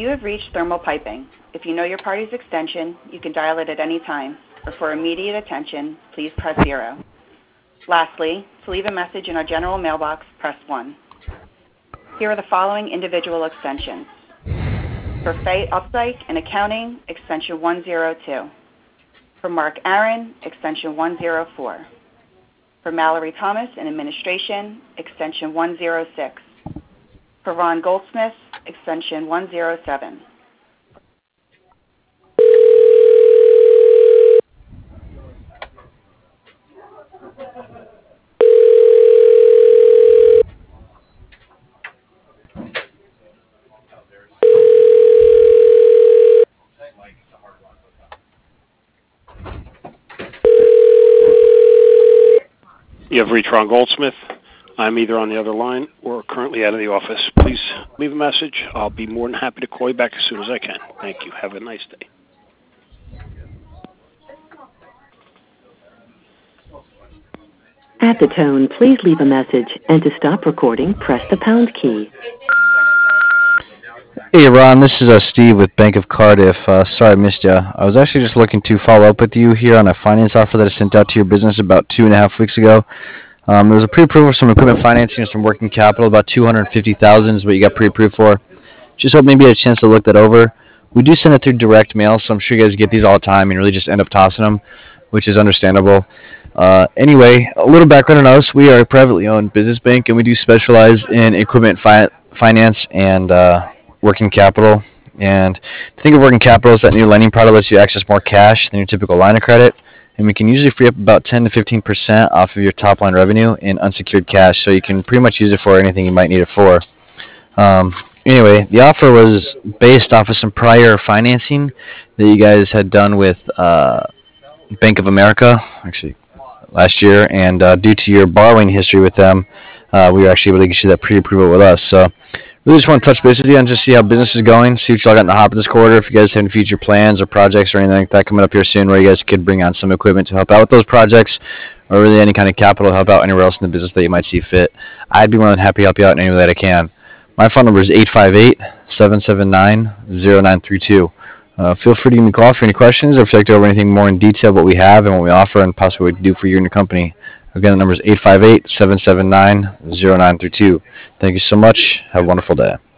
You have reached thermal piping. If you know your party's extension, you can dial it at any time, or for immediate attention, please press 0. Lastly, to leave a message in our general mailbox, press 1. Here are the following individual extensions. For Faye Updike in accounting, extension 102. For Mark Aaron, extension 104. For Mallory Thomas in administration, extension 106. For Ron Goldsmith, extension 107. You have reached Ron Goldsmith. I'm either on the other line or currently out of the office. Please leave a message. I'll be more than happy to call you back as soon as I can. Thank you. Have a nice day. At the tone, please leave a message, and to stop recording, press the pound key. Hey, Ron, this is Steve with Bank of Cardiff. Sorry I missed you. I was actually just looking to follow up with you here on a finance offer that I sent out to your business about 2.5 weeks ago. There was a pre-approval for some equipment financing and some working capital. About $250,000 is what you got pre-approved for. Just hope maybe you had a chance to look that over. We do send it through direct mail, so I'm sure you guys get these all the time and really just end up tossing them, which is understandable. Anyway, a little background on us. We are a privately owned business bank, and we do specialize in equipment finance and working capital. And think of working capital as that new lending product lets you access more cash than your typical line of credit. And we can usually free up about 10 to 15% off of your top line revenue in unsecured cash, so you can pretty much use it for anything you might need it for. Anyway, the offer was based off of some prior financing that you guys had done with Bank of America, actually last year, and due to your borrowing history with them, we were actually able to get you that pre-approval with us. So really just want to touch base with you and just see how business is going, see what y'all got in the hopper this quarter, if you guys have any future plans or projects or anything like that coming up here soon where you guys could bring on some equipment to help out with those projects, or really any kind of capital to help out anywhere else in the business that you might see fit. I'd be more than happy to help you out in any way that I can. My phone number is 858-779-0932. Feel free to give me a call for any questions, or if you'd like to go over anything more in detail what we have and what we offer and possibly what we do for you and your company. Again, the number is 858-779-0932. Thank you so much. Have a wonderful day.